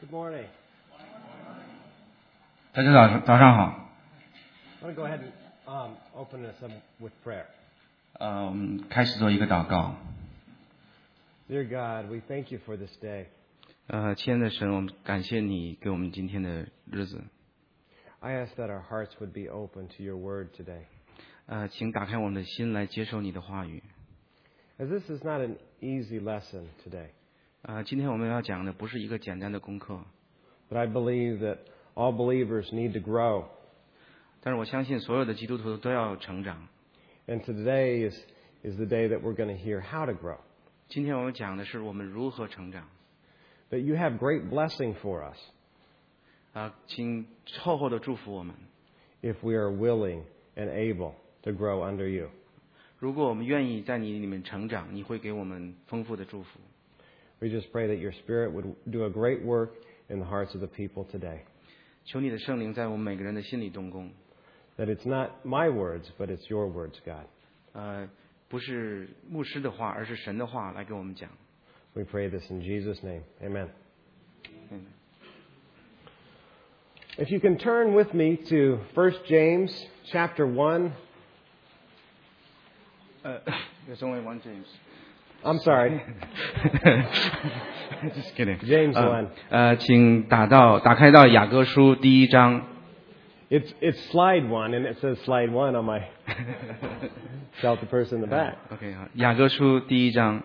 Good morning. 大家早上好。 I want to go ahead and open this up with prayer. 我们开始做一个祷告。 Dear God, we thank you for this day. 亲爱的神，我们感谢你给我们今天的日子。 I ask that our hearts would be open to your word today. 请打开我们的心来接受你的话语。 As this is not an easy lesson today, 今天我们要讲的不是一个简单的功课， but I believe that all believers need to grow. 但是我相信所有的基督徒都要成长。 And today is the day that we're going to hear how to grow. 今天我们讲的是我们如何成长。 But you have great blessing for us 请厚厚的祝福我们。 if we are willing and able to grow under you. 如果我们愿意在你里面成长，你会给我们丰富的祝福。 We just pray that your Spirit would do a great work in the hearts of the people today. 求你的圣灵在我们每个人的心里动工。 That it's not my words, but it's your words, God. 不是牧师的话，而是神的话来给我们讲。 We pray this in Jesus' name. Amen. If you can turn with me to 1 James chapter 1. There's only one James. I'm sorry. Just kidding. James 1. 请打开到雅各书第1章。 It's slide 1, and it says slide 1 on my shelter person in the back. OK 好，雅各书第1章。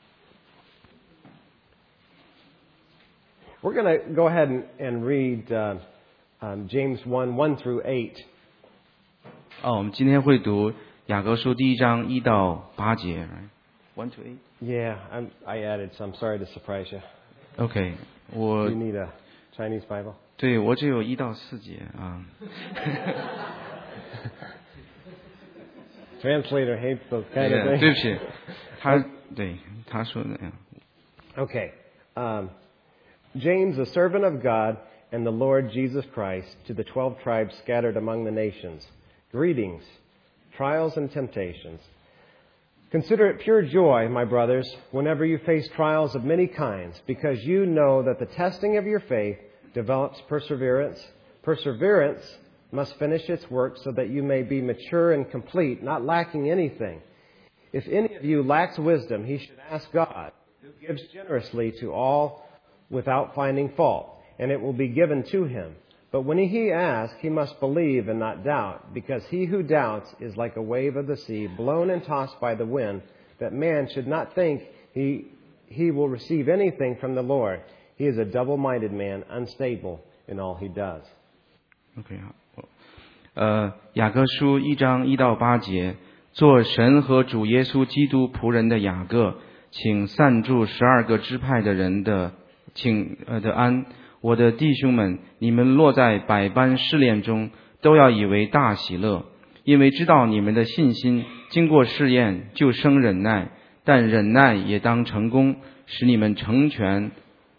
We're going to go ahead and read James 1 through 8. 我们今天会读雅各书第1章1到8节。1 to 8. Yeah, I added some. Sorry to surprise you. OK， Do you need a Chinese Bible? 对，我只有1到4节啊。 Translator hates those kind of things. 对不起，他说的呀。 Okay. James, a servant of God and the Lord Jesus Christ, to the 12 tribes scattered among the nations. Greetings, trials and temptations. Consider it pure joy, my brothers, whenever you face trials of many kinds, because you know that the testing of your faith develops perseverance. Perseverance must finish its work so that you may be mature and complete, not lacking anything. If any of you lacks wisdom, he should ask God, who gives generously to all without finding fault, and it will be given to him. But when he asks, he must believe and not doubt, because he who doubts is like a wave of the sea, blown and tossed by the wind, that man should not think he will receive anything from the Lord. He is a double-minded man, unstable in all he does. OK 好，雅各书1章1到8节，做神和主耶稣基督仆人的雅各，请散住12个支派的人的安。我的弟兄们，你们落在百般试炼中，都要以为大喜乐，因为知道你们的信心经过试验，就生忍耐，但忍耐也当成功，使你们成全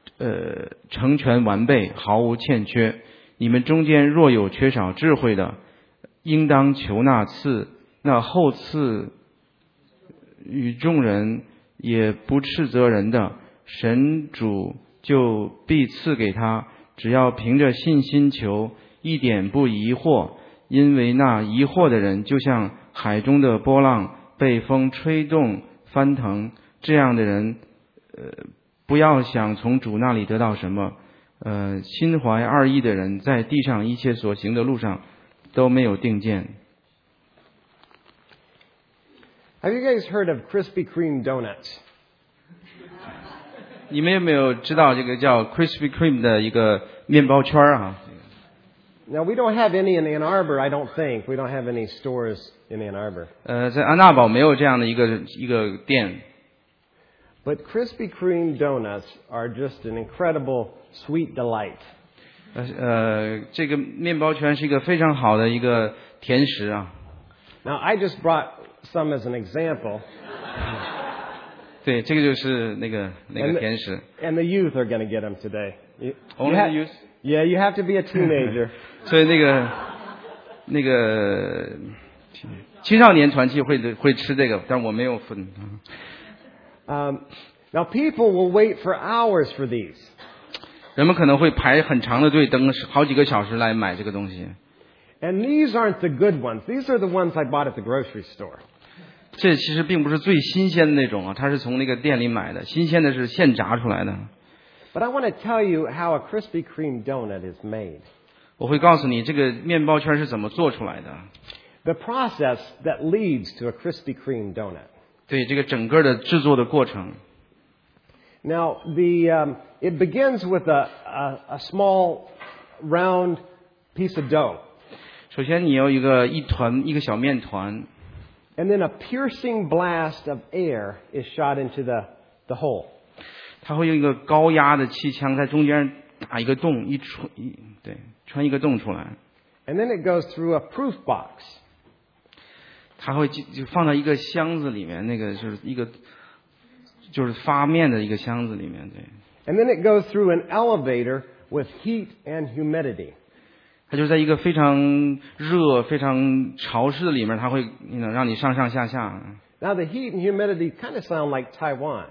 完备，毫无欠缺。你们中间若有缺少智慧的，应当求那厚赐与众人也不斥责人的，神主就必赐给他，只要凭着信心求，一点不疑惑。因为那疑惑的人，就像海中的波浪，被风吹动翻腾。这样的人，不要想从主那里得到什么。心怀二意的人，在地上一切所行的路上都没有定见。 Have you guys heard of Krispy Kreme donuts? 你们有没有知道这个叫 Krispy Kreme 的一个面包圈啊？ Now, we don't have any in Ann Arbor, I don't think. We don't have any stores in Ann Arbor. 在安娜堡没有这样的一个店。 But Krispy Kreme donuts are just an incredible sweet delight. 这个面包圈是一个非常好的一个甜食啊。 Now, I just brought some as an example. 对，这个就是那个甜食。 And the youth are going to get them today. Only the youth? Yeah, you have to be a teenager. 所以那个青少年团契会吃这个，但我没有分。 Now, people will wait for hours for these. 人们可能会排很长的队，等好几个小时来买这个东西。 And these aren't the good ones. These are the ones I bought at the grocery store. 这其实并不是最新鲜的那种啊，它是从那个店里买的，新鲜的是现炸出来的。 But I want to tell you how a Krispy Kreme donut is made. 我会告诉你这个面包圈是怎么做出来的。 The process that leads to a Krispy Kreme donut. 对，这个整个的制作的过程。 Now, it begins with a small round piece of dough. 首先你有一个小面团。 And then a piercing blast of air is shot into the hole. 它会用一个高压的气枪在中间打一个洞，穿一个洞出来。 And then it goes through a proof box. 它会就放到一个箱子里面，那个就是发面的一个箱子里面，对。 And then it goes through an elevator with heat and humidity. 它就在一个非常热、非常潮湿的里面，它会让你上上下下。 Now the heat and humidity kind of sound like Taiwan.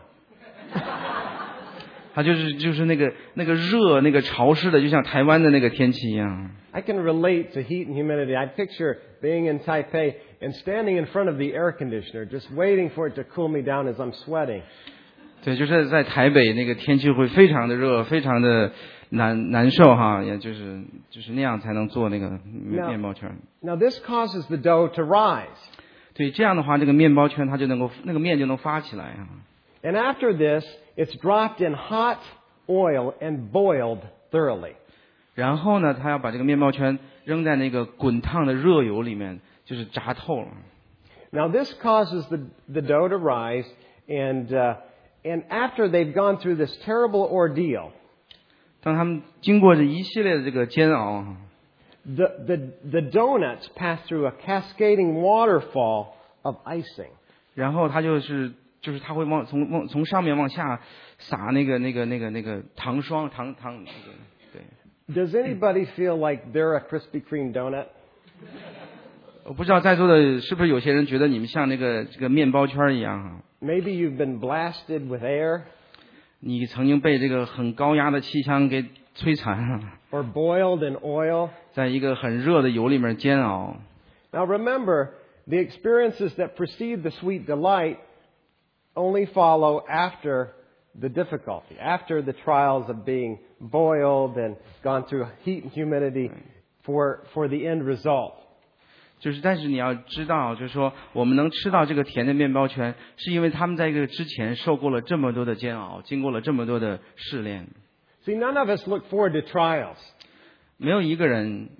它就是那个热、那个潮湿的，就像台湾的那个天气一样。 I can relate to heat and humidity. I picture being in Taipei and standing in front of the air conditioner, just waiting for it to cool me down as I'm sweating. 对，就是在台北那个天气会非常的热，非常的难受哈，也就是那样才能做那个面包圈。 Now this causes the dough to rise. 对，这样的话，这个面包圈它就能够那个面就能发起来啊。 And after this, it's dropped in hot oil and boiled thoroughly. 然后呢，他要把这个面包圈扔在那个滚烫的热油里面，就是炸透了。 Now this causes the dough to rise, and after they've gone through this terrible ordeal, 当他们经过这一系列的这个煎熬 the donuts pass through a cascading waterfall of icing. 然后他就是他会从上面往下撒那个糖霜糖对。 Does anybody feel like they're a Krispy Kreme donut? 我不知道在座的是不是有些人觉得你们像这个面包圈一样啊 Maybe you've been blasted with air. 你曾经被这个很高压的气枪给摧残了 Or boiled in oil. 在一个很热的油里面煎熬 Now remember, the experiences that precede the sweet delight only follow after the difficulty, after the trials of being boiled and gone through heat and humidity for the end result. 但是你要知道，就是说我们能吃到这个甜的面包圈，是因为他们在这个之前受过了这么多的煎熬，经过了这么多的试炼。 See, none of us look forward to trials. 没有一个人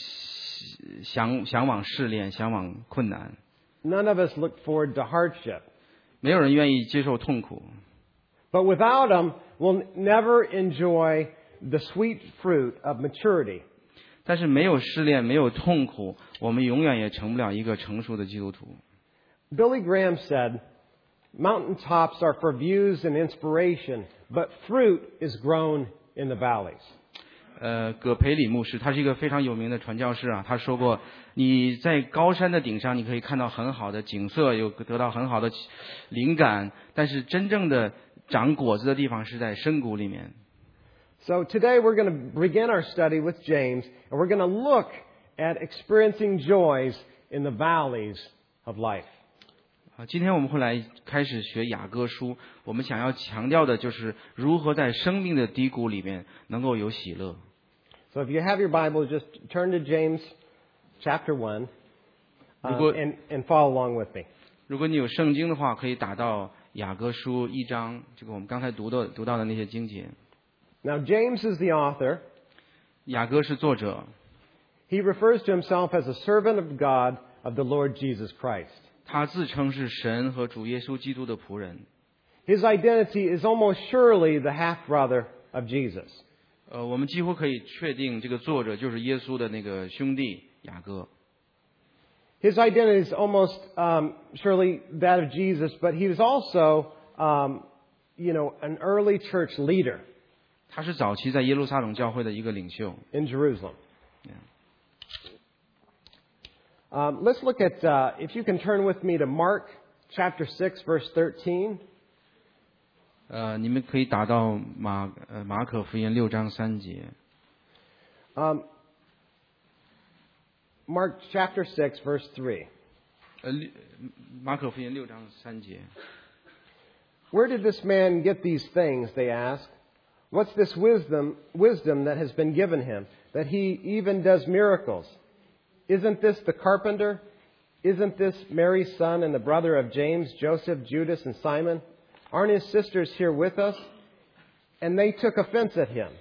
向往试炼，向往困难。 None of us look forward to hardship. 没有人愿意接受痛苦。 But without them, we'll never enjoy the sweet fruit of maturity. 但是没有试炼，没有痛苦，我们永远也成不了一个成熟的基督徒。 Billy Graham said, "Mountaintops are for views and inspiration, but fruit is grown in the valleys." 葛培理牧师，他是一个非常有名的传教士啊。他说过，你在高山的顶上，你可以看到很好的景色，有得到很好的灵感，但是真正的长果子的地方是在深谷里面。 So today we're going to begin our study with James, and we're going to look at experiencing joys in the valleys of life. 今天我们会来开始学雅歌书，我们想要强调的就是如何在生命的低谷里面能够有喜乐。 So if you have your Bible, just turn to James chapter 1 and follow along with me. 如果你有圣经的话，可以打到雅歌书1章，这个我们刚才读到的那些经节。 Now James is the author. 雅歌是作者。 He refers to himself as a servant of God of the Lord Jesus Christ. 他自称是神和主耶稣基督的仆人。 His identity is almost surely the half-brother of Jesus. 我们几乎可以确定这个作者就是耶稣的那个兄弟雅各。 His identity is almost surely that of Jesus, but he was also, an early church leader. 他是早期在耶路撒冷教会的一个领袖。 In Jerusalem. Let's look at, if you can turn with me to Mark chapter 6, verse 13. 你们可以打到马可福音6章3节。 Mark chapter 6, verse 3. 马可福音6章3节。 Where did this man get these things, they ask. What's this wisdom that has been given him, that he even does miracles? Isn't this the carpenter? Isn't this Mary's son and the brother of James, Joseph, Judas, and Simon? Aren't his sisters here with us? And they took offense at him.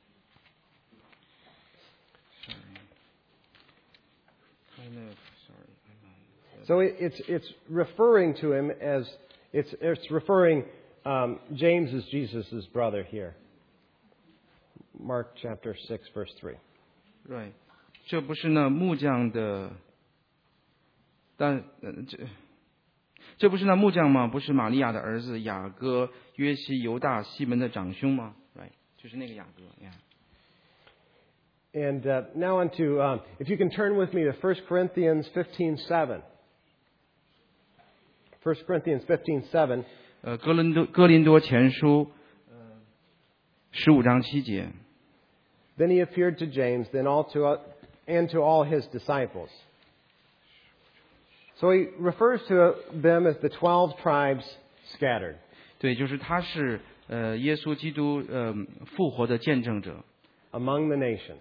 So it's referring to him as it's referring James as Jesus' brother here. Mark chapter 6, verse 3. Right. 这不是那木匠的，这不是那木匠吗？不是玛利亚的儿子雅各、约西、犹大、西门的长兄吗？ Right， 就是那个雅各。 Yeah. And now on to, if you can turn with me to 1 Corinthians 15:7. 1 Corinthians 15:7. 哥林多前书15章7节。 Then he appeared to James, and to all his disciples. So he refers to them as the 12 tribes scattered. 对，就是他是耶稣基督复活的见证者。 Among the nations.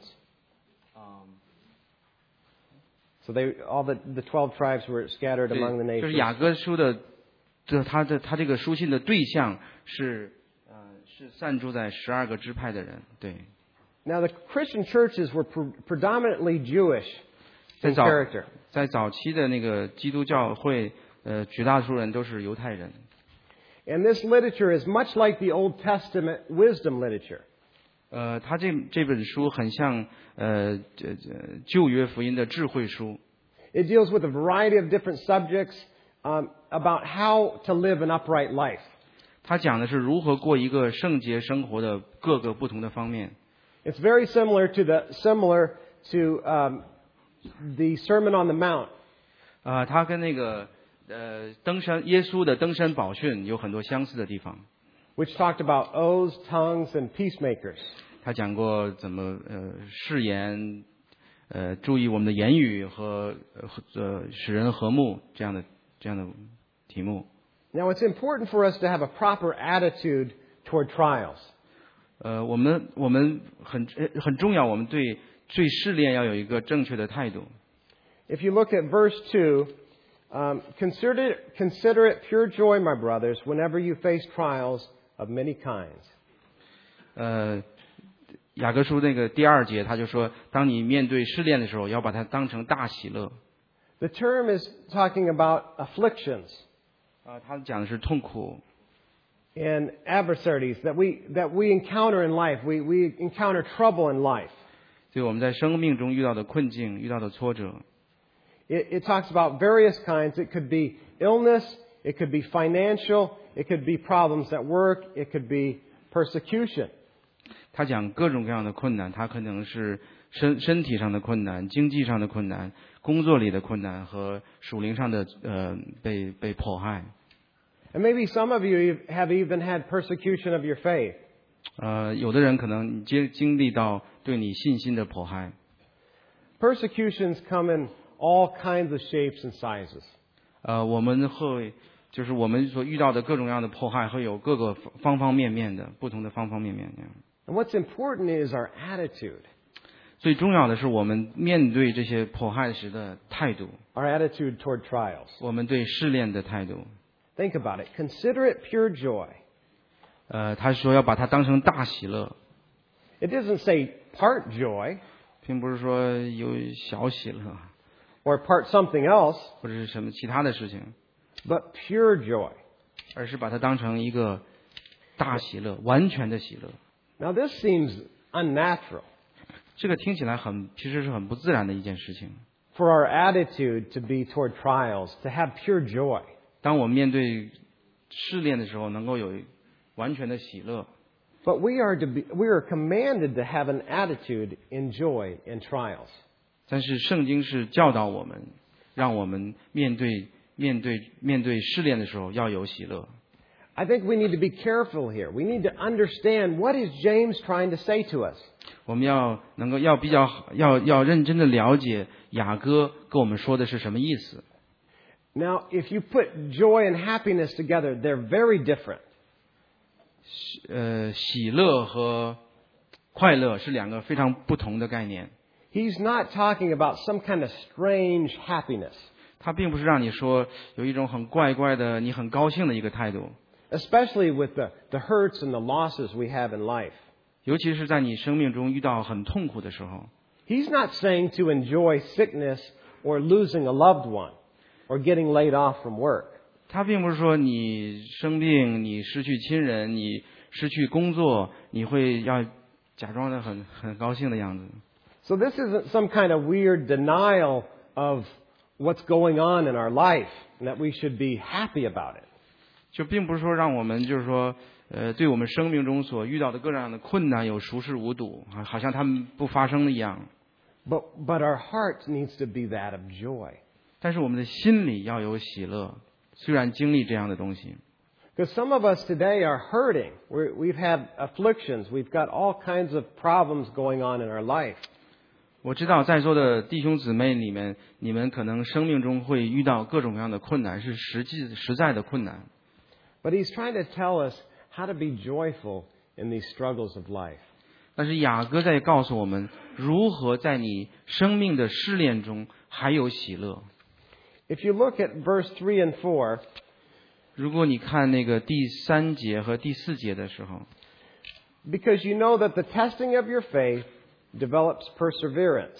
So all the 12 tribes were scattered among the nations. 就是雅各书的，他这个书信的对象是散住在12个支派的人。对。 Now the Christian churches were predominantly Jewish in character. 在早期的那个基督教会，绝大多数人都是犹太人。 And this literature is much like the Old Testament wisdom literature. 他这本书很像旧约福音的智慧书。 It deals with a variety of different subjects about how to live an upright life. 他讲的是如何过一个圣洁生活的各个不同的方面。 It's very similar to the Sermon on the Mount. 他跟那个耶稣的登山宝训有很多相似的地方。 Which talked about oaths, tongues, and peacemakers. 他讲过怎么誓言，注意我们的言语和使人和睦这样的题目。 Now it's important for us to have a proper attitude toward trials. 我们很重要，我们对试炼要有一个正确的态度。 If you look at verse 2, consider it pure joy, my brothers, whenever you face trials of many kinds. 雅各书那个第2节，他就说，当你面对试炼的时候，要把它当成大喜乐。 The term is talking about afflictions. 他讲的是痛苦。 And adversities that we encounter in life. We encounter trouble in life. 所以我们在生命中遇到的困境，遇到的挫折。 It talks about various kinds. It could be illness. It could be financial. It could be problems at work. It could be persecution. 他讲各种各样的困难，他可能是身体上的困难、经济上的困难、工作里的困难和属灵上的被迫害。 And maybe some of you have even had persecution of your faith. 有的人可能经历到对你信心的迫害。 Persecutions come in all kinds of shapes and sizes. 我们就是我们所遇到的各种各样的迫害，会有各个方方面面的不同的方方面面。 And what's important is our attitude. 最重要的是我们面对这些迫害时的态度。 Our attitude toward trials. 我们对试炼的态度。 Think about it. Consider it pure joy. 他说要把它当成大喜乐。 It doesn't say part joy. 并不是说有小喜乐。 Or part something else. 或者是什么其他的事情。 But pure joy. 而是把它当成一个大喜乐，完全的喜乐。 Now this seems unnatural. 这个听起来其实是很不自然的一件事情。 For our attitude to be toward trials, to have pure joy. 当我们面对试炼的时候，能够有完全的喜乐。 But we are commanded to have an attitude in joy in trials. 但是圣经是教导我们，让我们面对试炼的时候要有喜乐。 I think we need to be careful here. We need to understand what is James trying to say to us. 我们要认真的了解雅歌跟我们说的是什么意思。 Now, if you put joy and happiness together, they're very different. 喜乐和快乐是两个非常不同的概念。 He's not talking about some kind of strange happiness. 他并不是让你说有一种很怪怪的、你很高兴的一个态度。 Especially with the hurts and the losses we have in life. 尤其是在你生命中遇到很痛苦的时候。 He's not saying to enjoy sickness or losing a loved one or getting laid off from work. 他并不是说你生病、你失去亲人、你失去工作，你会要假装的很高兴的样子。 So this isn't some kind of weird denial of what's going on in our life and that we should be happy about it. 就并不是说让我们就是说对我们生命中所遇到的各种各样的困难有熟视无睹，好像他们不发生一样。 But our heart needs to be that of joy. 但是我们的心里要有喜乐，虽然经历这样的东西。 Because some of us today are hurting. We've had afflictions. We've got all kinds of problems going on in our life. 我知道在座的弟兄姊妹里面，你们可能生命中会遇到各种各样的困难，是实在的困难。 But he's trying to tell us how to be joyful in these struggles of life. 但是雅歌在告诉我们，如何在你生命的试炼中还有喜乐。 If you look at verse 3 and 4, 如果你看那个第3节和第4节的时候 because you know that the testing of your faith develops perseverance.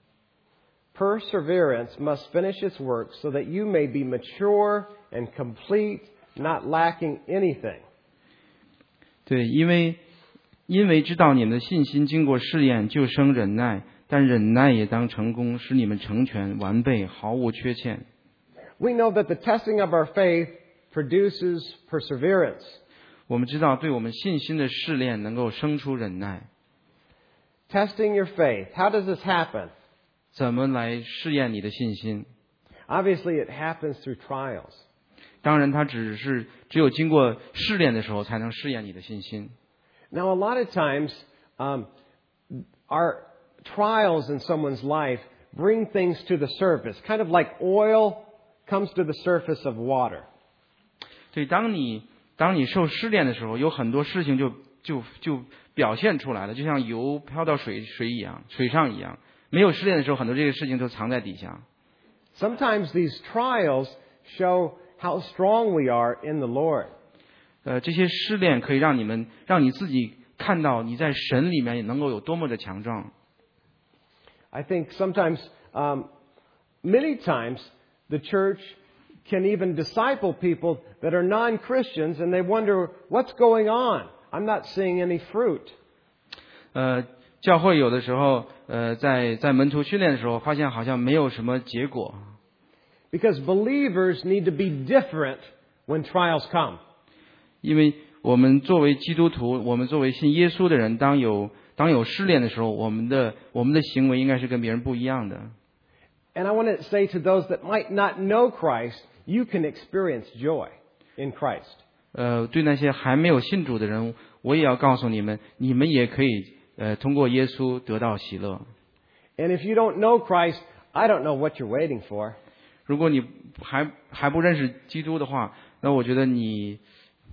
Perseverance must finish its work so that you may be mature and complete, not lacking anything. 对，因为知道你们的信心经过试验就生忍耐，但忍耐也当成功，使你们成全完备，毫无缺欠。 We know that the testing of our faith produces perseverance. 我们知道对我们信心的试炼能够生出忍耐。 Testing your faith. How does this happen? 怎么来试验你的信心？ Obviously, it happens through trials. 当然，它只有经过试炼的时候才能试验你的信心。 Now, a lot of times, our trials in someone's life bring things to the surface, kind of like oil comes to the surface of water. 所以，当你受试炼的时候，有很多事情就表现出来了，就像油飘到水上一样。没有试炼的时候，很多这些事情都藏在底下。 Sometimes these trials show how strong we are in the Lord. 这些试炼可以让你自己看到你在神里面也能够有多么的强壮。 I think sometimes, many times, the church can even disciple people that are non-Christians, and they wonder, what's going on? I'm not seeing any fruit. 教会有的时候，在门徒训练的时候，发现好像没有什么结果。 Because believers need to be different when trials come. 因为我们作为基督徒，我们作为信耶稣的人，当有试炼的时候，我们的行为应该是跟别人不一样的。 And I want to say to those that might not know Christ, you can experience joy in Christ. 对那些还没有信主的人，我也要告诉你们，你们也可以通过耶稣得到喜乐。 And if you don't know Christ, I don't know what you're waiting for. 如果你还不认识基督的话，那我觉得你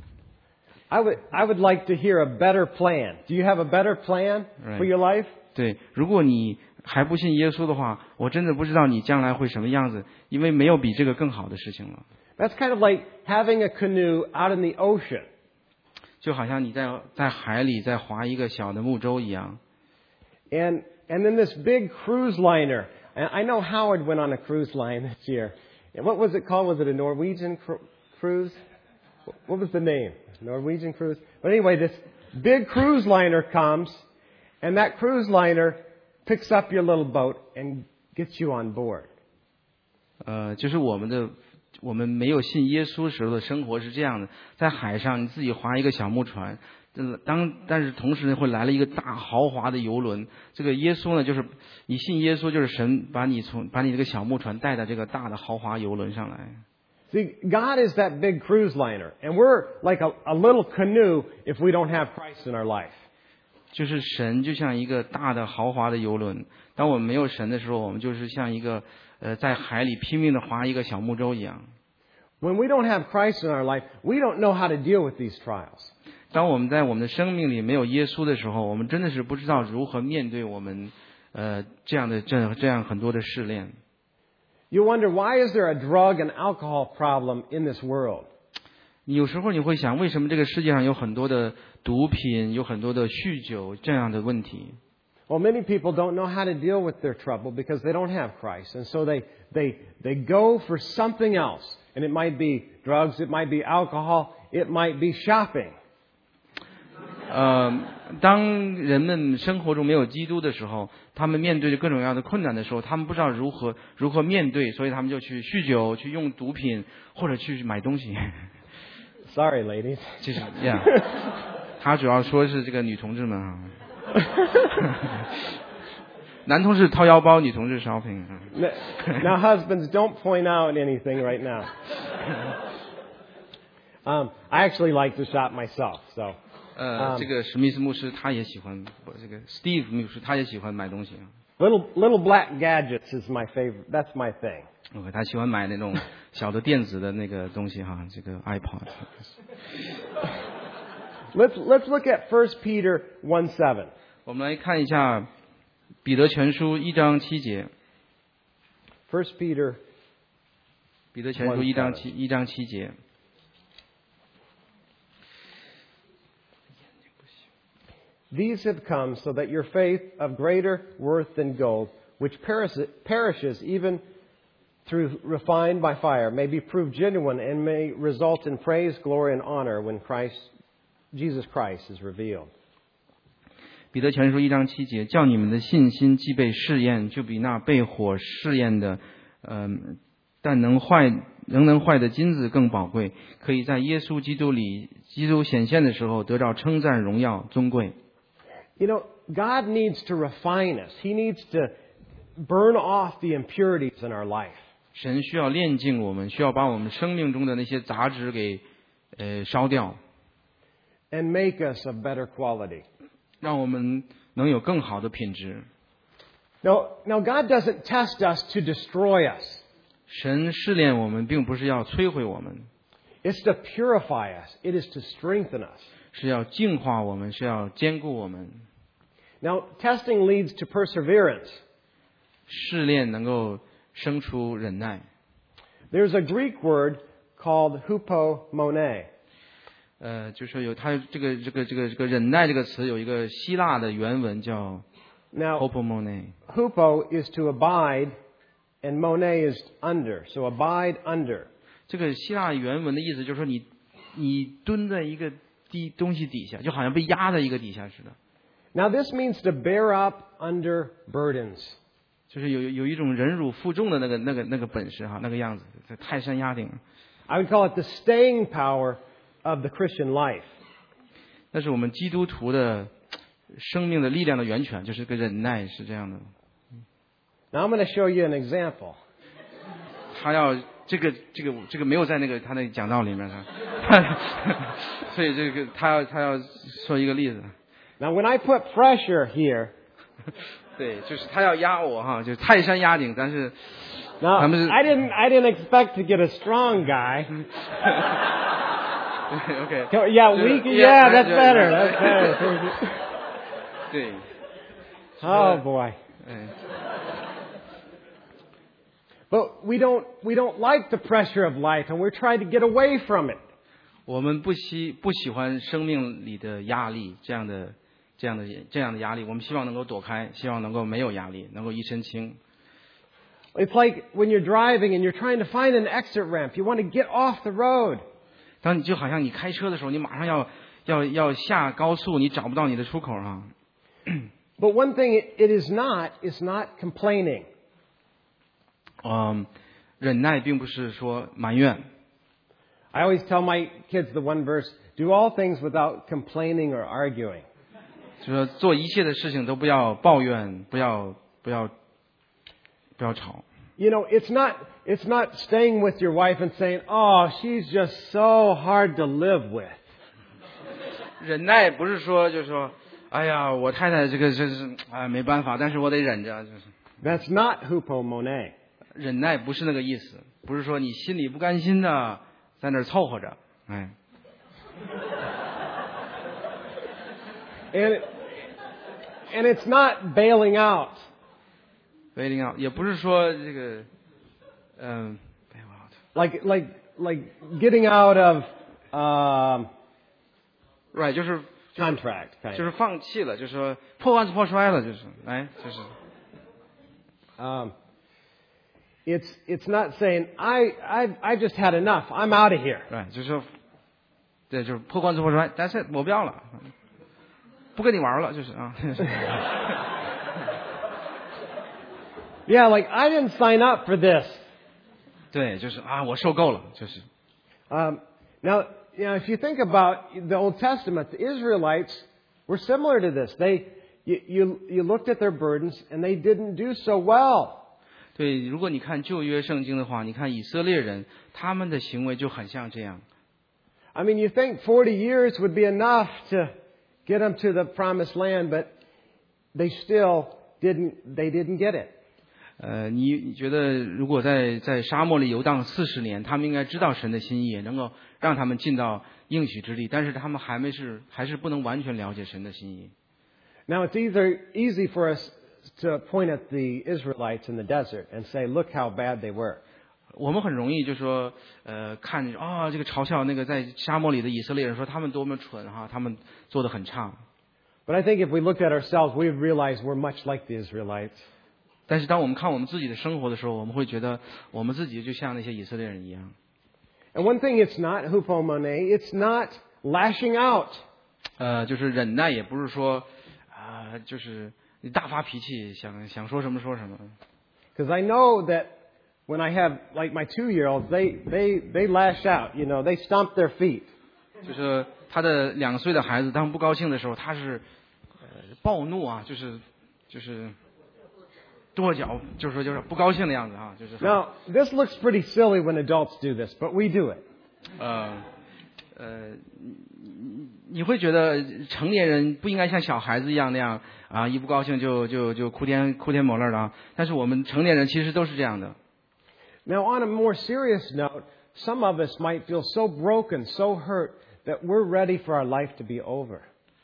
I would like to hear a better plan. Do you have a better plan for your life? 对，如果你还不信耶稣的话，我真的不知道你将来会什么样子，因为没有比这个更好的事情了。 That's kind of like having a canoe out in the ocean. 就好像你在海里在划一个小的木舟一样。 And then this big cruise liner. And I know Howard went on a cruise line this year. And what was it called? Was it a Norwegian cruise? What was the name? Norwegian cruise? But anyway, this big cruise liner comes, and that cruise liner picks up your little boat and gets you on board. 就是我们没有信耶稣时候的生活是这样的，在海上你自己划一个小木船，但是同时呢会来了一个大豪华的游轮。这个耶稣呢，就是你信耶稣，就是神把你这个小木船带到这个大的豪华游轮上来。 See, God is that big cruise liner, and we're like a little canoe if we don't have Christ in our life. 就是神就像一个大的豪华的游轮，当我们没有神的时候，我们就是像一个在海里拼命的划一个小木舟一样。 When we don't have Christ in our life, we don't know how to deal with these trials. 当我们在我们的生命里没有耶稣的时候，我们真的是不知道如何面对我们这样很多的试炼。 You wonder, why is there a drug and alcohol problem in this world? 有时候你会想，为什么这个世界上有很多的毒品，有很多的酗酒这样的问题？ Well, many people don't know how to deal with their trouble because they don't have Christ. And so they go for something else. And it might be drugs, it might be alcohol, it might be shopping. 当人们生活中没有基督的时候，他们面对着各种各样的困难的时候，他们不知道如何面对，所以他们就去酗酒，去用毒品，或者去买东西。 Sorry, ladies. 就是 ，yeah， 他主要说是这个女同志们啊，男同志掏腰包，女同志 shopping。 Now, husbands, don't point out anything right now. I actually like to shop myself, so. 这个史密斯牧师他也喜欢，这个 Steve 牧师他也喜欢买东西啊。 Little black gadgets is my favorite. That's my thing. OK， 他喜欢买那种小的电子的那个东西哈，这个 iPod。 Let's look at 1 Peter 1:7. 我们来看一下彼得全书1章7节。 1 Peter 彼得全书1章7节。 These have come so that your faith of greater worth than gold, which perishes even through refined by fire, may be proved genuine and may result in praise, glory, and honor when Jesus Christ is revealed. 彼得全书1章7节，叫你们的信心既被试验，就比那被火试验的，但仍能坏的金子更宝贵，可以在耶稣基督里，基督显现的时候得到称赞、荣耀、尊贵。 You know, God needs to refine us. He needs to burn off the impurities in our life. 神需要炼净我们，需要把我们生命中的那些杂质给烧掉， And make us of better quality. 让我们能有更好的品质。 Now, God doesn't test us to destroy us. 神试炼我们，并不是要摧毁我们， It's to purify us. It is to strengthen us. 是要净化我们，是要坚固我们。 Now, testing leads to perseverance. 试炼能够生出忍耐。 There's a Greek word called hupomone. 就是有它这个忍耐这个词有一个希腊的原文叫 Now, hopomone。 hupo is to abide, and mone is under. So abide under. 这个希腊原文的意思就是说你蹲在一个东西底下，就好像被压在一个底下似的。 Now, this means to bear up under burdens. 就是有一种忍辱负重的那个本事哈，那个样子，泰山压顶。 I would call it the staying power of the Christian life. 那是我们基督徒的生命的力量的源泉，就是个忍耐，是这样的。 Now, I'm going to show you an example. 他要这个没有在他那讲道里面所以这个他要说一个例子。 Now, when I put pressure here, 对，就是他要压我哈，就是泰山压顶，但是 now 咱们是 I didn't expect to get a strong guy. OK， Yeah, weak. Yeah, that's better. That's better. 对。 Oh boy. But we don't like the pressure of life, and we're trying to get away from it. 我们不喜欢生命里的压力，这样的压力，我们希望能够躲开，希望能够没有压力，能够一身轻。 It's like when you're driving and you're trying to find an exit ramp. You want to get off the road. 当你就好像你开车的时候，你马上要下高速，你找不到你的出口哈。 But one thing it is not complaining. 忍耐并不是说埋怨。 I always tell my kids the one verse, do all things without complaining or arguing. 就说做一切的事情都不要抱怨，不要吵。 You know, it's not staying with your wife and saying, "Oh, she's just so hard to live with." 忍耐不是说就是说，哎呀，我太太这个是没办法，但是我得忍着，就是。 That's not hupomone. 忍耐不是那个意思，不是说你心里不甘心的在那儿凑合着，哎。 And it's not bailing out. bailing out 也不是说这个bail out. Like getting out of right 就是 contract. 就是放弃了，就是说破罐子破摔了，就是哎就是。 It's not saying I just had enough. I'm out of here. 对，就是说，对，就是破罐子破摔，但是我不要了，不跟你玩了，就是啊。 Yeah, like I didn't sign up for this. 对，就是啊，我受够了，就是。 Now, if you think about the Old Testament, the Israelites were similar to this. You looked at their burdens and they didn't do so well. 对，如果你看旧约圣经的话，你看以色列人他们的行为就很像这样。 I mean, you think 40 years would be enough to get them to the promised land, but they still didn't get it. 你觉得如果在沙漠里游荡40年，他们应该知道神的心意，也能够让他们进到应许之地，但是他们还是不能完全了解神的心意。 Now it's easy for us to point at the Israelites in the desert and say, "Look how bad they were." 我们很容易就说，看这个嘲笑那个在沙漠里的以色列人，说他们多么蠢哈，他们做得很差。 But I think if we looked at ourselves, we would realize we're much like the Israelites. 但是当我们看我们自己的生活的时候，我们会觉得我们自己就像那些以色列人一样。 And one thing it's not hupomone, it's not lashing out. 就是忍耐，也不是说就是你大发脾气，想说什么说什么。 Because I know that when I have like my 2-year-olds, they lash out. You know, they stomp their feet. 就是他的2岁的孩子，当不高兴的时候，他是暴怒啊，就是跺脚，就是不高兴的样子啊，就是。 Now this looks pretty silly when adults do this, but we do it. 你会觉得成年人不应该像小孩子一样那样啊，一不高兴就哭天抹泪的啊。但是我们成年人其实都是这样的。 Now on a more serious note, some of us might feel so broken, so hurt that we're ready for our life to be over.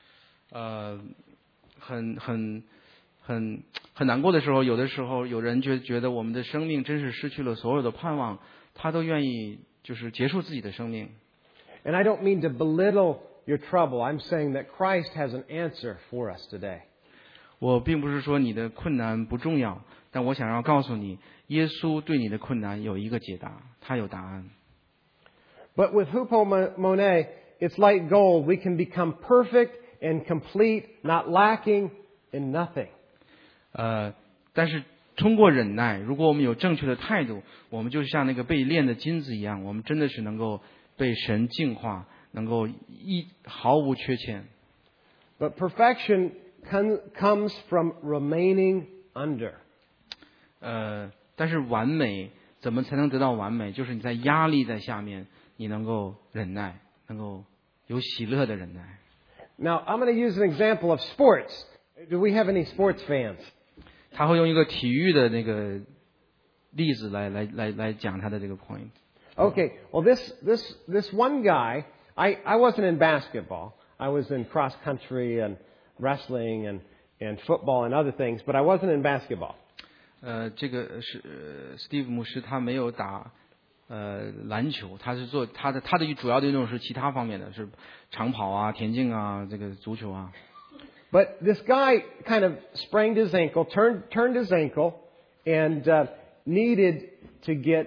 很难过的时候，有的时候有人觉得我们的生命真是失去了所有的盼望，他都愿意就是结束自己的生命。 And I don't mean to belittle your trouble. I'm saying that Christ has an answer for us today. 我并不是说你的困难不重要，但我想要告诉你，耶稣对你的困难有一个解答，他有答案。 But with hupomone, it's like gold. We can become perfect and complete, not lacking in nothing. 但是通过忍耐，如果我们有正确的态度，我们就像那个被炼的金子一样，我们真的是能够被神净化，能够毫无缺欠。 But perfection comes from remaining under. 但是完美怎么才能得到完美？就是你在压力在下面，你能够忍耐，能够有喜乐的忍耐。 Now I'm going to use an example of sports. Do we have any sports fans? 他会用一个体育的那个例子来讲他的这个 point。 Okay, well this one guy, I wasn't in basketball. I was in cross country and wrestling and football and other things, but I wasn't in basketball. 这个是Steve 牧师，他没有打篮球，他是做他的主要的运动是其他方面的，是长跑啊、田径啊、这个足球啊。 But this guy kind of sprained his ankle, turned his ankle, and needed to get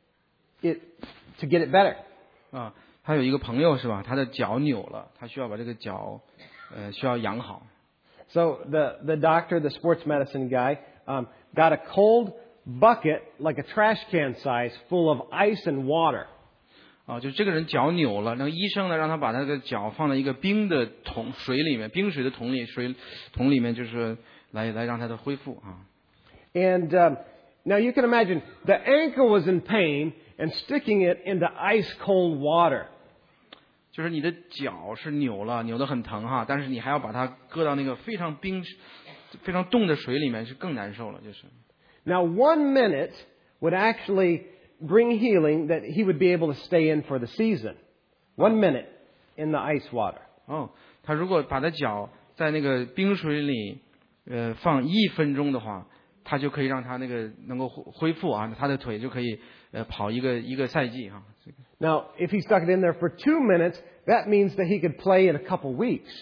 it better. 啊，他有一个朋友是吧？他的脚扭了，他需要把这个脚需要养好。 So the doctor, the sports medicine guy, got a cold bucket like a trash can size full of ice and water. 就这个人脚扭了，那个医生呢让他把他的脚放在一个冰的水里面，冰水的桶里面，就是来让他的恢复啊。And Now you can imagine the ankle was in pain and sticking it into ice cold water. 就是你的脚是扭了，扭得很疼哈，但是你还要把它搁到那个非常冻的水里面，是更难受了，就是。 Now 1 minute would actually bring healing that he would be able to stay in for the season. 1 minute in the ice water. 他如果把他脚在那个冰水里放1分钟的话，他就可以让他那个能够恢复啊，他的腿就可以跑一个赛季哈。 Now, if he stuck it in there for 2 minutes, that means that he could play in a couple weeks.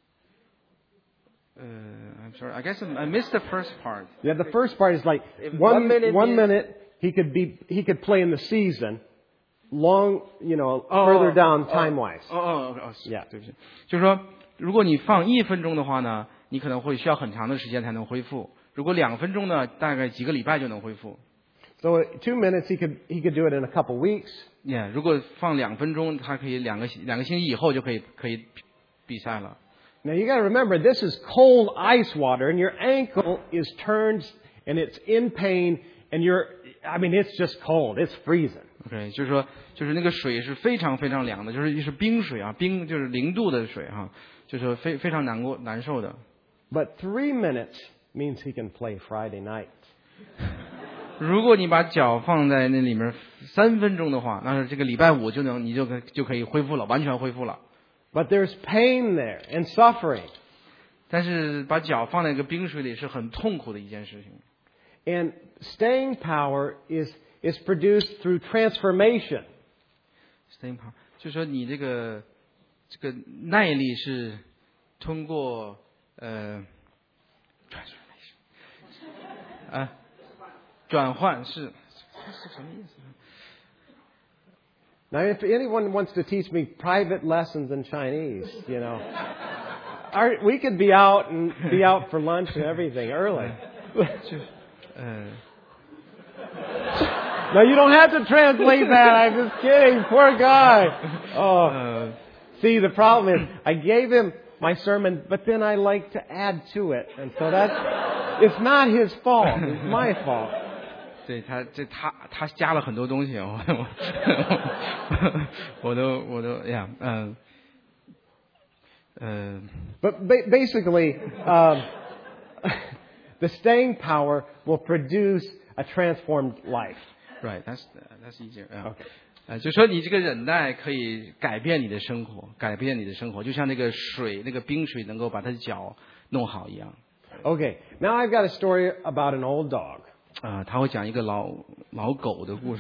I'm sorry. I guess I missed the first part. Yeah, the first part is like 1 minute he could play in the season, long, further down time-wise. Yeah. 对不起，就是说，如果你放1分钟的话呢，你可能会需要很长的时间才能恢复。如果2分钟呢，大概几个礼拜就能恢复。 So 2 minutes he could do it in a couple weeks. Yeah， 如果放2分钟，他可以两个星期以后就可以比赛了。 Now you got to remember, this is cold ice water, and your ankle is turned, and it's in pain, and it's just cold. It's freezing. OK， 就是说，就是那个水是非常非常凉的，就是冰水啊，冰就是0度的水哈，就是非常难受的。 But 3 minutes means he can play Friday night. 如果你把脚放在那里面3分钟的话，那是这个礼拜五你就可以恢复了，完全恢复了。 But there's pain there and suffering. 但是把脚放在一个冰水里是很痛苦的一件事情。 And staying power is produced through transformation. Staying power 就是说你这个耐力是通过transformation 转换是什么意思？ Now, if anyone wants to teach me private lessons in Chinese, we could be out for lunch and everything early. No, you don't have to translate that. I'm just kidding. Poor guy. See, the problem is I gave him my sermon, but then I like to add to it, and so it's not his fault. It's my fault. 对他加了很多东西，我都呀 But basically, the staying power will produce a transformed life. Right, that's easier. Okay. 就说你这个忍耐可以改变你的生活，就像那个冰水能够把他的脚弄好一样。 Okay, now I've got a story about an old dog. 他会讲一个老狗的故事。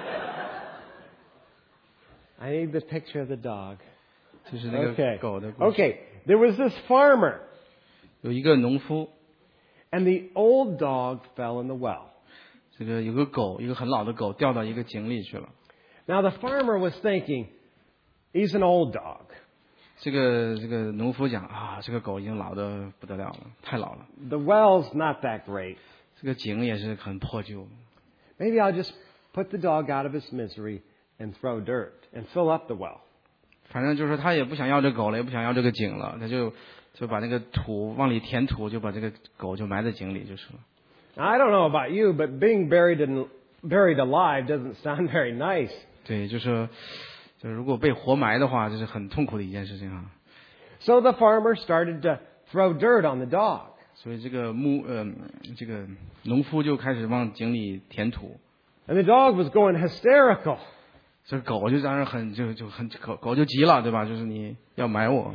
I need the picture of the dog. 就是那个狗的故事。 Okay, there was this farmer. 有一个农夫。 And the old dog fell in the well. 这个有个狗，一个很老的狗掉到一个井里去了。 Now the farmer was thinking, he's an old dog. 这个农夫讲这个狗已经老得不得了了，太老了。 The well's not that great. 这个井也是很破旧。 Maybe I'll just put the dog out of his misery and throw dirt and fill up the well. 反正就是说他也不想要这狗了，也不想要这个井了，他就把那个土往里填土，就把这个狗就埋在井里就是了。 I don't know about you, but being buried alive doesn't sound very nice. 对，就是如果被活埋的话，这是很痛苦的一件事情啊。 So the farmer started to throw dirt on the dog. 所以这个农夫就开始往井里填土。 And the dog was going hysterical. 这个狗就当然狗就急了，对吧？就是你要埋我。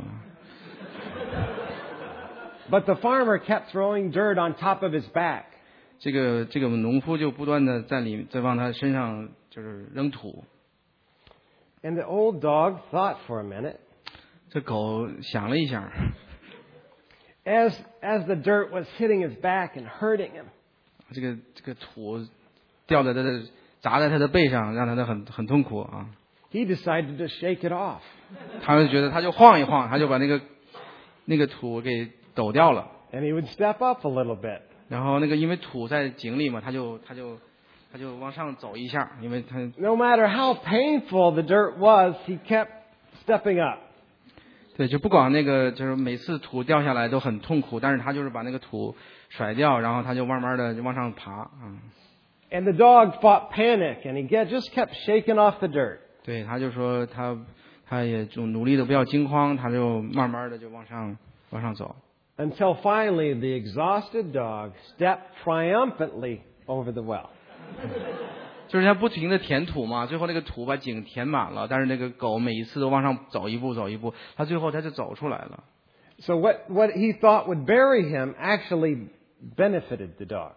But the farmer kept throwing dirt on top of his back. 这个农夫就不断的在往他身上就是扔土。 And the old dog thought for a minute. 这狗想了一下。 As the dirt was hitting his back and hurting him. 这个土掉在砸在他的背上，让他很痛苦啊。 He decided to shake it off. 他就觉得他就晃一晃，他就把那个土给抖掉了。 And he would step up a little bit. 然后因为土在井里嘛，他就往上走一下，因为他 No matter how painful the dirt was, he kept stepping up. 对，就不管就是每次土掉下来都很痛苦，但是他就是把那个土甩掉，然后他就慢慢的往上爬啊。 And the dog fought panic, and he just kept shaking off the dirt. 对，他就说他也就努力的不要惊慌，他就慢慢的就往上走。 Until finally the exhausted dog stepped triumphantly over the well. 就是他不停的填土嘛，最后那个土把井填满了，但是那个狗每一次都往上走一步，他最后他就走出来了。 So what he thought would bury him actually benefited the dog.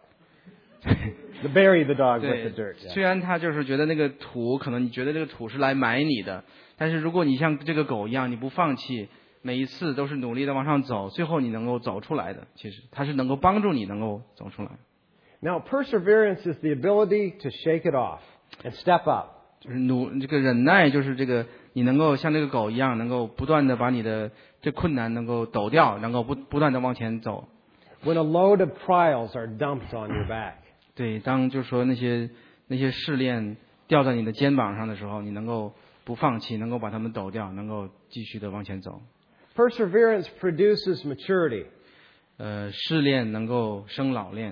To bury the dog with the dirt. 虽然他就是觉得那个土，可能你觉得这个土是来埋你的，但是如果你像这个狗一样，你不放弃，每一次都是努力的往上走，最后你能够走出来的。其实它是能够帮助你能够走出来。 Now, perseverance is the ability to shake it off and step up. 就是这个忍耐，就是这个你能够像这个狗一样，能够不断的把你的这困难能够抖掉，能够不断的往前走。 When a load of trials are dumped on your back. 对，当就是说那些试炼掉在你的肩膀上的时候，你能够不放弃，能够把它们抖掉，能够继续的往前走。 Perseverance produces maturity. 试炼能够生老练。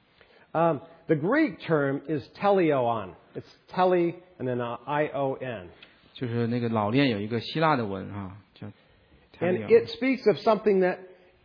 The Greek term is teleon. It's tele and then ion. 就是那个老练有一个希腊的文哈，叫 And it speaks of something that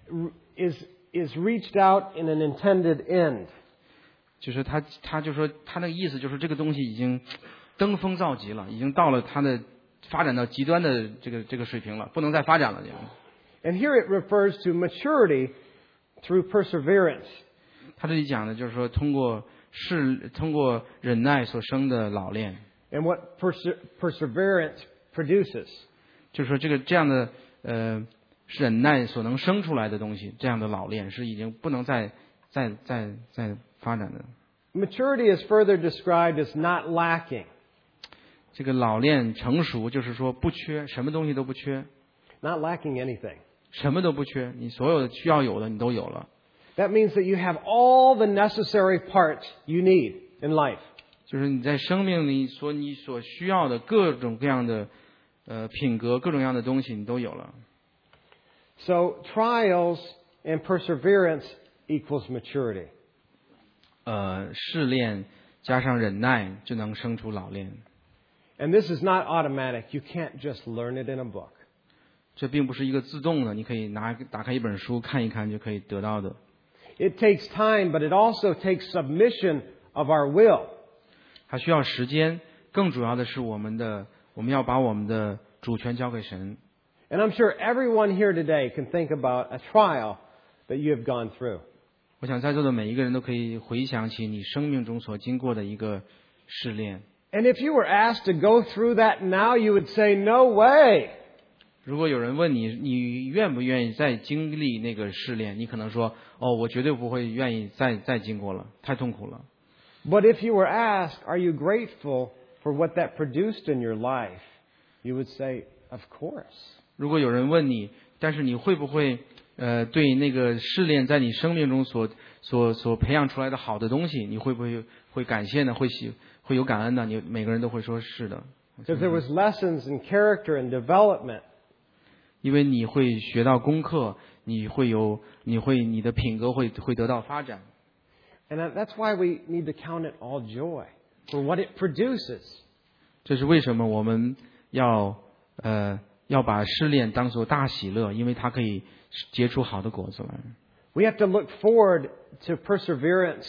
is reached out in an intended end. 就是他就说他那个意思就是这个东西已经登峰造极了，已经到了它的发展到极端的这个水平了，不能再发展了。 And here it refers to maturity through perseverance. 他这里讲的就是说通过忍耐所生的老练。 And what perseverance produces. 就是说这样的忍耐所能生出来的东西，这样的老练是已经不能再发展的。 Maturity is further described as not lacking. 这个老练成熟就是说不缺，什么东西都不缺。 Not lacking anything. 什么都不缺，你所有的需要有的你都有了。 That means that you have all the necessary parts you need in life. 就是你在生命里你所需要的各种各样的品格，各种各样的东西你都有了。 So trials and perseverance equals maturity. 试炼加上忍耐就能生出老练。 And this is not automatic. You can't just learn it in a book. 这并不是一个自动的，你可以打开一本书看一看就可以得到的。 It takes time, but it also takes submission of our will. 它需要时间，更主要的是我们要把我们的主权交给神。 And I'm sure everyone here today can think about a trial that you have gone through. 我想在座的每一个人都可以回想起你生命中所经过的一个试炼。 And if you were asked to go through that now, you would say, "No way." 如果有人问你愿不愿意再经历那个试炼，你可能说，我绝对不会愿意再经过了，太痛苦了。 But if you were asked, "Are you grateful for what that produced in your life?" you would say, "Of course." 如果有人问你，但是你会不会对那个试炼在你生命中所培养出来的好的东西，你会不会感谢呢？会有感恩呢？你每个人都会说是的。 Because there was lessons in character and development. 因为你会学到功课，你的品格会得到发展。 And that's why we need to count it all joy for what it produces. 这是为什么我们要把试炼当作大喜乐，因为它可以结出好的果子来。 We have to look forward to perseverance,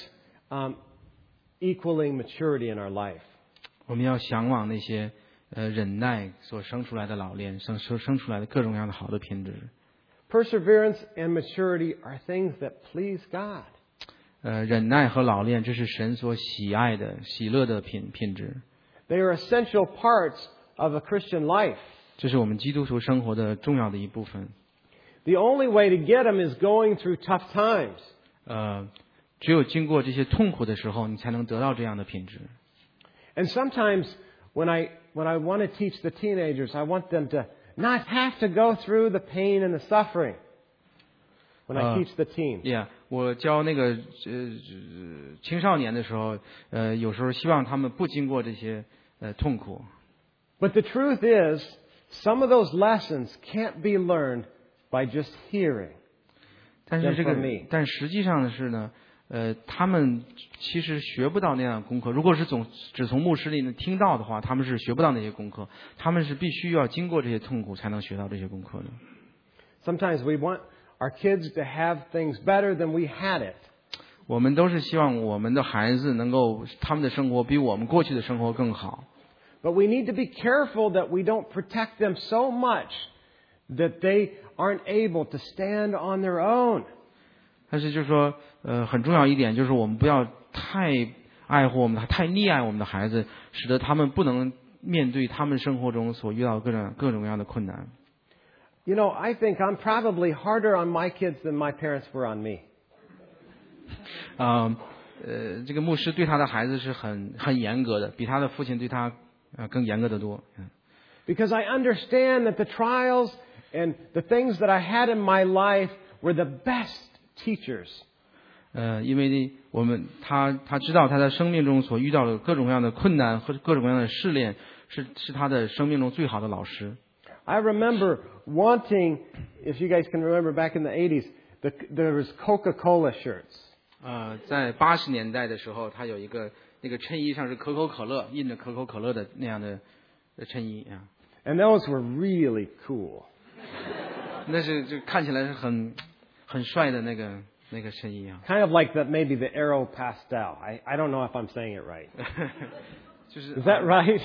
equaling maturity in our life. 我们要向往那些忍耐所生出来的老练，生出来的各种各样的好的品质。 Perseverance and maturity are things that please God. 忍耐和老练，这是神所喜爱的、喜乐的品质。 They are essential parts of a Christian life. 这是我们基督徒生活的重要的一部分。 The only way to get them is going through tough times. 只有经过这些痛苦的时候，你才能得到这样的品质。 And sometimes when I want to teach the teenagers, I want them to not have to go through the pain and the suffering. When I teach the teens. Yeah, 我教那个青少年的时候，有时候希望他们不经过这些痛苦。 But the truth is, some of those lessons can't be learned by just hearing. 但实际上的是呢， 他们其实学不到那样的功课。如果是只从牧师里面听到的话，他们是学不到那些功课。他们是必须要经过这些痛苦才能学到这些功课的。 Sometimes we want our kids to have things better than we had it. 我们都是希望我们的孩子能够他们的生活比我们过去的生活更好。 But we need to be careful that we don't protect them so much that they aren't able to stand on their own. 但是就是说，很重要一点就是我们不要太爱护我们、太溺爱我们的孩子，使得他们不能面对他们生活中所遇到各种各样的困难。 You know, I think I'm probably harder on my kids than my parents were on me. 这个牧师对他的孩子是很严格的，比他的父亲对他更严格得多。 Because I understand that the trials and the things that I had in my life were the best teachers. 因为他知道他在生命中所遇到的各种各样的困难和各种各样的试炼是他的生命中最好的老师。 I remember wanting, if you guys can remember back in the 80s, there was Coca-Cola shirts. 在80年代的时候，他有一个那个衬衣上是可口可乐印着可口可乐的那样的衬衣啊。 And those were really cool. 那是就看起来是很帅的那个衬衣啊。 Kind of like maybe the Aero Pastel. I don't know if I'm saying it right. 就是 Is that right?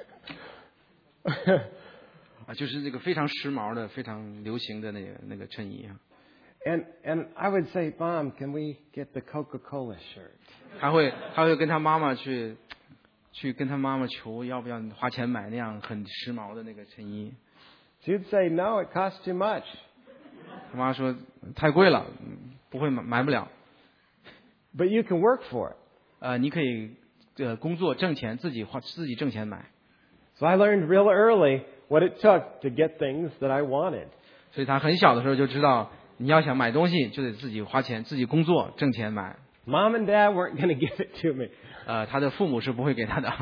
就是那个非常时髦的、非常流行的那个衬衣啊。 And I would say, Mom, can we get the Coca-Cola shirt? 他会跟他妈妈去跟他妈妈求要不要花钱买那样很时髦的那个衬衣。 She'd say, no, it costs too much. 他妈说太贵了，不会买不了。 But you can work for it. 你可以工作挣钱，自己挣钱买。 So I learned real early what it took to get things that I wanted. 所以他很小的时候就知道，你要想买东西就得自己花钱，自己工作挣钱买。 Mom and Dad weren't going to give it to me. 他的父母是不会给他的。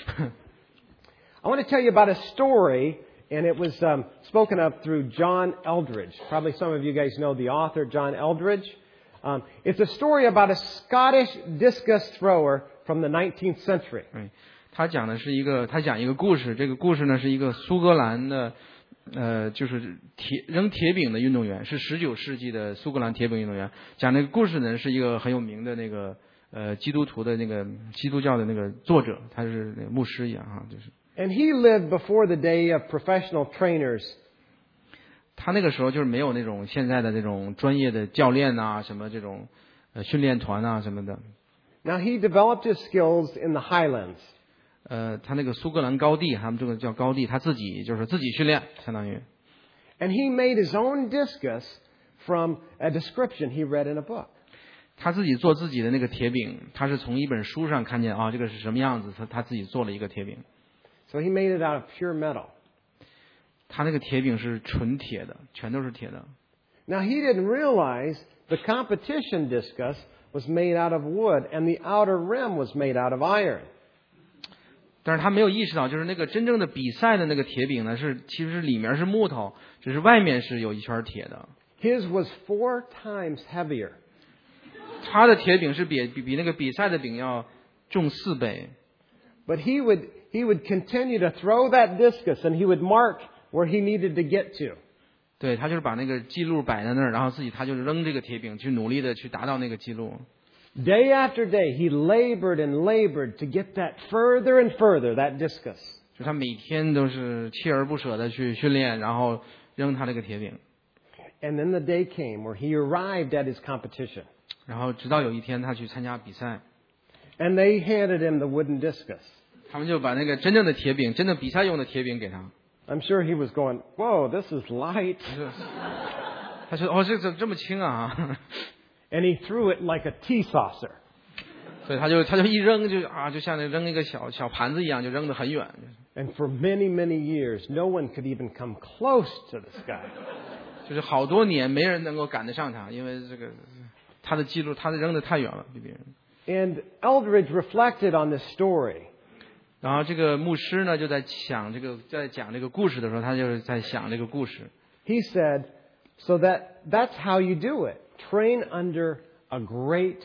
I want to tell you about a story, and it was spoken of through John Eldredge. Probably some of you guys know the author, John Eldredge. It's a story about a Scottish discus thrower from the 19th century. 他讲一个故事，这个故事呢是一个苏格兰的就是扔铁饼的运动员，是19世纪的苏格兰铁饼运动员。讲这个故事呢是一个很有名的那个基督徒的那个基督教的那个作者，他是那个牧师一样哈，就是。 And he lived before the day of professional trainers. 他那个时候就是没有那种现在的那种专业的教练啊，什么这种训练团啊什么的。 Now he developed his skills in the Highlands. 他那个苏格兰高地，他们这个叫高地，他自己训练，相当于。 And he made his own discus from a description he read in a book. 他自己做自己的那个铁饼，他是从一本书上看见这个是什么样子，他自己做了一个铁饼。 So he made it out of pure metal. 他那个铁饼是纯铁的，全都是铁的。 Now he didn't realize the competition discus was made out of wood and the outer rim was made out of iron. 但是他没有意识到，就是那个真正的比赛的那个铁饼呢，其实里面是木头，只是外面是有一圈铁的。 His was 4 times heavier. 他的铁饼是比那个比赛的饼要重4倍。 But he would continue to throw that discus and he would mark where he needed to get to. 对，他就是把那个记录摆在那儿，然后他就是扔这个铁饼，去努力的去达到那个记录。 Day after day, he labored and labored to get that further and further, that discus. 就他每天都是锲而不舍的去训练，然后扔他这个铁饼。 And then the day came where he arrived at his competition. 然后直到有一天他去参加比赛。 And they handed him the wooden discus. 他们就把那个真正的铁饼，真的比赛用的铁饼给他。 I'm sure he was going, "Whoa, this is light." 他说这么轻啊。 And he threw it like a tea saucer. 所以他就一扔就像那扔一个小盘子一样，就扔得很远。 And for many, many years, no one could even come close to this guy. 就是好多年没人能够赶得上他，因为这个他的记录，他扔得太远了，比别人。 And Eldredge reflected on this story. 然后这个牧师呢就在讲这个故事的时候，他就是在想这个故事。 He said, "So that's how you do it. Train under a great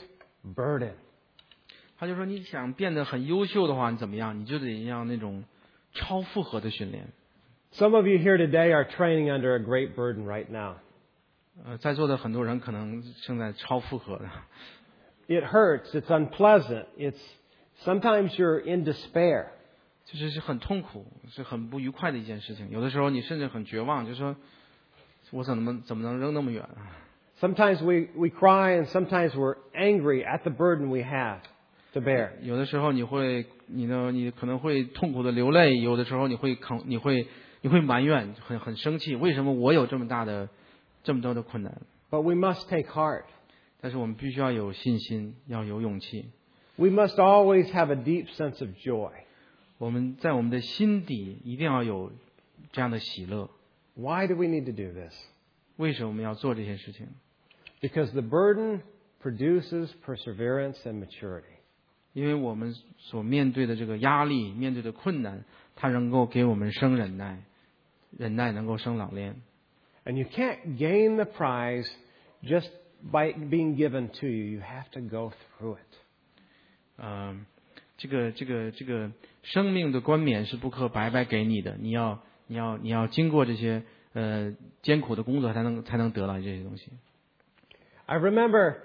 burden. 他就说你想变得很优秀的话，你怎么样？你就得要那种超负荷的训练。 Some of you here today are training under a great burden right now. 在座的很多人可能正在超负荷的。 It hurts. It's unpleasant. Sometimes you're in despair. 就是很痛苦，是很不愉快的一件事情。有的时候你甚至很绝望，就说我怎么能扔那么远啊？ Sometimes we cry and sometimes we're angry at the burden we have to bear. 有的时候你可能会痛苦的流泪，有的时候你会埋怨，很生气，为什么我有这么多的困难？ But we must take heart. 但是我们必须要有信心，要有勇气。 We must always have a deep sense of joy. 我们在我们的心底一定要有这样的喜乐。 Why do we need to do this? 为什么我们要做这些事情？ Because the burden produces perseverance and maturity. 因为我们所面对的这个压力，面对的困难，它能够给我们生忍耐，忍耐能够生老练。 And you can't gain the prize just by being given to you. You have to go through it. 这个生命的冠冕是不可白白给你的，你要经过这些艰苦的工作才能得到这些东西。 I remember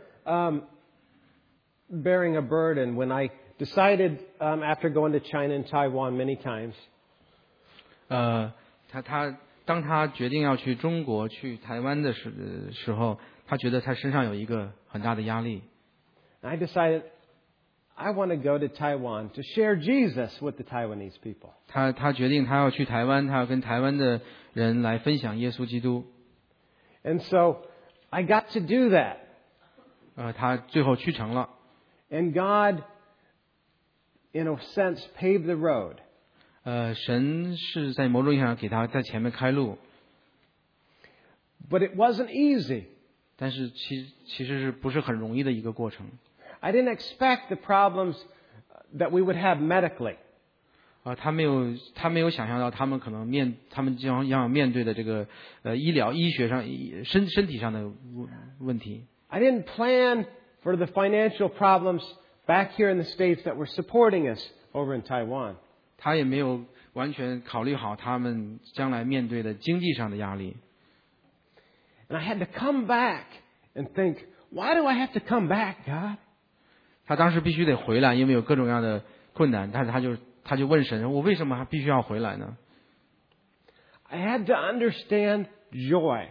bearing a burden when I decided after going to China and Taiwan many times. 当他决定要去中国、去台湾的时候，他觉得他身上有一个很大的压力。 I decided I want to go to Taiwan to share Jesus with the Taiwanese people. 他决定他要去台湾，他要跟台湾的人来分享耶稣基督。 And so I got to do that. 他最后去成了。 And God, in a sense, paved the road. 神是在某种意义上给他在前面开路。 But it wasn't easy. 但是其实是不是很容易的一个过程。 I didn't expect the problems that we would have medically. 他没有想象到他们将要面对的这个医学上身体上的问题。 I didn't plan for the financial problems back here in the States that were supporting us over in Taiwan. 他也没有完全考虑好他们将来面对的经济上的压力。 And I had to come back and think, why do I have to come back, God? 他当时必须得回来，因为有各种各样的困难，但是他就问神：我为什么还必须要回来呢？ I had to understand joy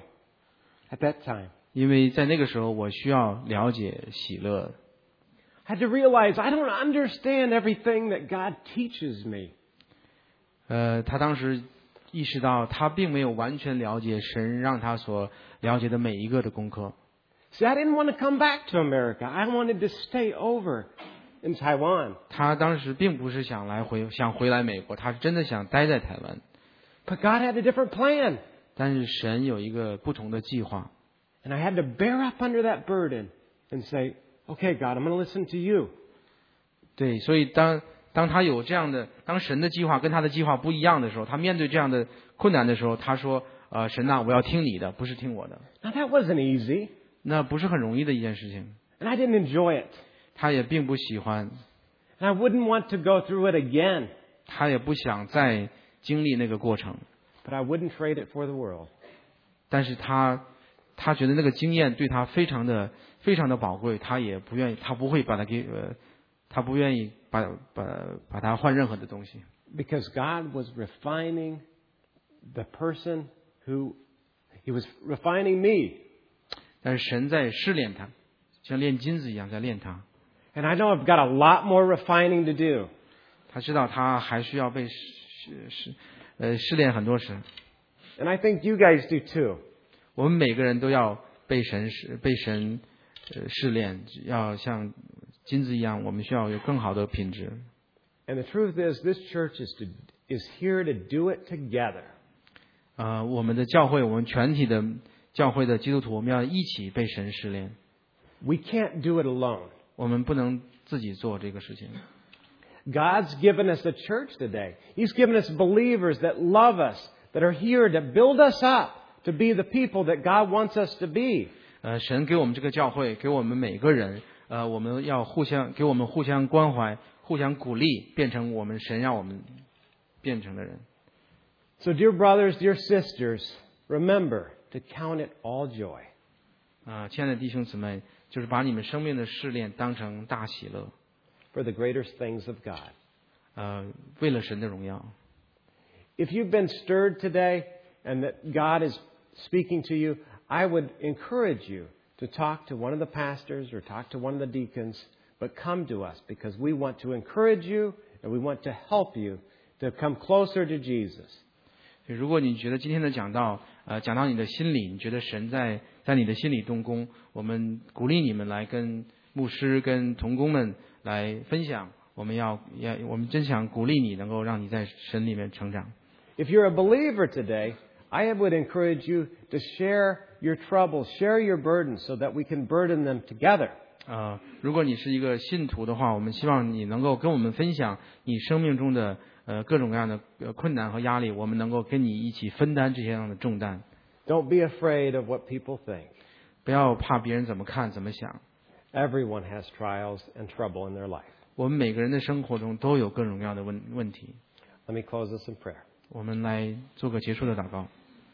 at that time. 因为在那个时候，我需要了解喜乐。 I had to realize I don't understand everything that God teaches me. 他当时意识到，他并没有完全了解神让他所了解的每一个的功课。 See, I didn't want to come back to America. I wanted to stay over in Taiwan. 他当时并不是想回来美国，他是真的想待在台湾。 But God had a different plan. 但是神有一个不同的计划。 And I had to bear up under that burden and say, okay, God, I'm going to listen to you. 对，所以当他有这样的，当神的计划跟他的计划不一样的时候，他面对这样的困难的时候，他说：神啊，我要听你的，不是听我的。 Now that wasn't easy. 那不是很容易的一件事情。 And I didn't enjoy it. 他也并不喜欢， And I wouldn't want to go through it again. 他也不想再经历那个过程。 But I wouldn't trade it for the world. 但是他觉得那个经验对他非常的宝贵，他也不愿意，他不会把它他不愿意把它换任何的东西。 Because God was refining the person He was refining me. 但是神在试炼他，像炼金子一样在炼他。 And I know I've got a lot more refining to do. 他知道他还需要被试炼很多时。 And I think you guys do too. 我们每个人都要被神试炼，要像金子一样，我们需要有更好的品质。 And the truth is, this church is here to do it together. 我们的教会，我们全体的教会的基督徒，我们要一起被神试炼。 We can't do it alone. 我们不能自己做这个事情。 God's given us a church today. He's given us believers that love us, that are here to build us up to be the people that God wants us to be. 神给我们这个教会，给我们每个人， 我们要给我们互相关怀，互相鼓励，变成我们神让我们变成的人。 So, dear brothers, dear sisters, remember to count it all joy. 亲爱的弟兄姊妹，就是把你们生命的试炼当成大喜乐。 For the greater things of God. 为了神的荣耀。 If you've been stirred today and that God is speaking to you, I would encourage you to talk to one of the pastors or talk to one of the deacons, but come to us because we want to encourage you and we want to help you to come closer to Jesus. 如果你觉得今天的讲到你的心里，你觉得神在你的心里动工，我们鼓励你们来跟牧师跟同工们来分享。我们真想鼓励你，能够让你在神里面成长。 If you're a believer today, I would encourage you to share your troubles, share your burdens, so that we can burden them together. 如果你是一个信徒的话，我们希望你能够跟我们分享你生命中的各种各样的困难和压力，我们能够跟你一起分担这些样的重担。 Don't be afraid of what people think. 不要怕别人怎么看怎么想。 Everyone has trials and trouble in their life. 我们每个人的生活中都有各种各样的问题。 Let me close this in prayer. 我们来做个结束的祷告。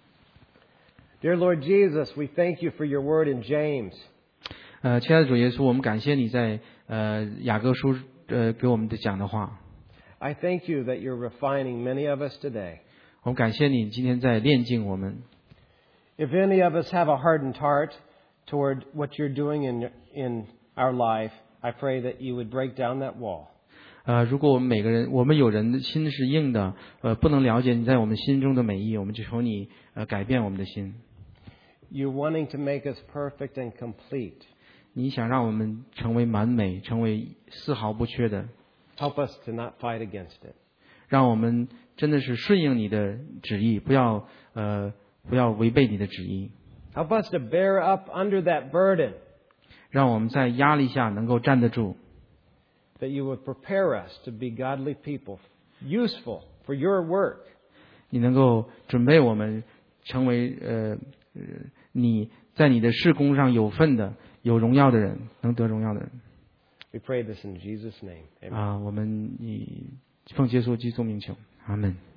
Dear Lord Jesus, we thank you for your word in James. 亲爱的主耶稣，我们感谢你在雅各书给我们的讲的话。 I thank you that you're refining many of us today. 我们感谢你今天在炼净我们。 If any of us have a hardened heart toward what you're doing in our life, I pray that you would break down that wall. 如果我们有人的心是硬的，不能了解你在我们心中的美意，我们就求你改变我们的心。 You're wanting to make us perfect and complete. 你想让我们成为完美，成为丝毫不缺的。 Help us to not fight against it. 让我们真的是顺应你的旨意，不要违背你的旨意。 Help us to bear up under that burden. 让我们在压力下能够站得住。 That you would prepare us to be godly people, useful for your work. 你能够准备我们成为你在你的事工上有份的、有荣耀的人，能得荣耀的人。 We pray this in Jesus' name. Amen. 我们以奉耶稣基督名求，阿门。